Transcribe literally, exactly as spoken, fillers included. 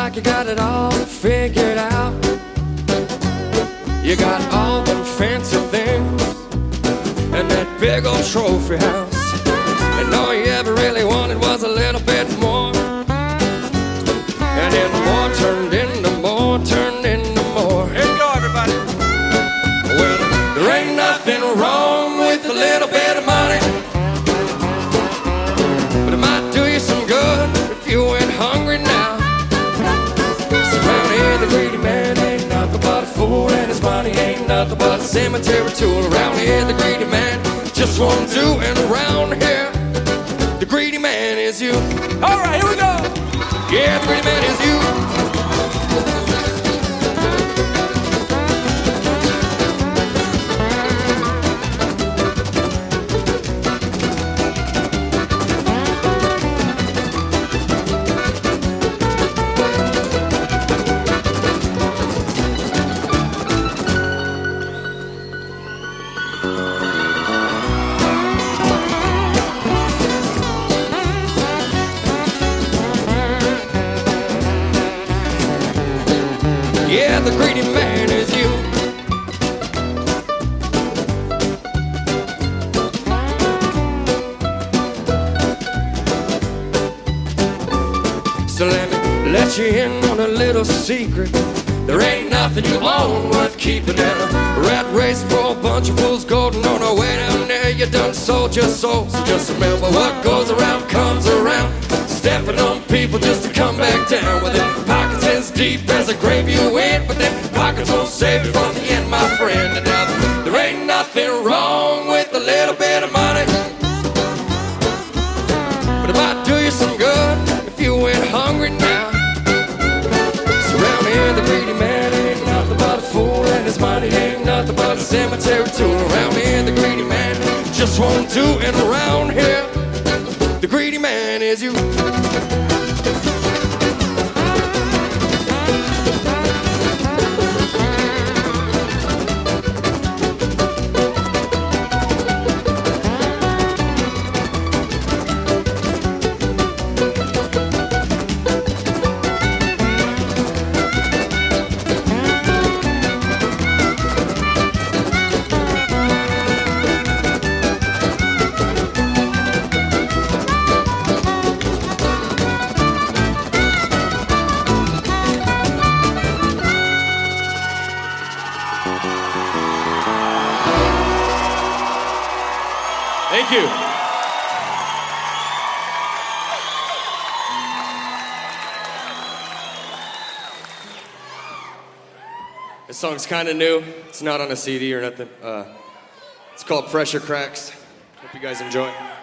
like you got it all figured out. You got all them fancy things and that big old trophy house, and all you ever really wanted was a little bit more. And then more turned into more, turned into more. Here we go, everybody. Well, there ain't nothing wrong with a little bit of money, but it might do you some good if you went hungry now. So around here the greedy man ain't nothing but a fool, and his money ain't nothing but a cemetery tool. Around here the greedy man just won't do, and around here the greedy man is you. All right, here we go. Yeah, the greedy man is you. Yeah, the greedy man is you. So let me let you in on a little secret. There ain't nothing you own worth keeping, and a rat race for a bunch of fools golden on our way down there. You done sold your soul, so just remember what goes around comes around. Stepping on people just to come back down with it. Pockets as deep as a grave you went, but then pockets won't save you from the end, my friend. And now there ain't nothing wrong with a little bit of money, but it might do you some good if you went hungry now. So around here the greedy man ain't nothing but a fool, and his money ain't nothing but a cemetery tool. Around here the greedy man just won't do, and around here the greedy man is you. Thank you. This song's kind of new. It's not on a C D or nothing. Uh, it's called Pressure Cracks. Hope you guys enjoy.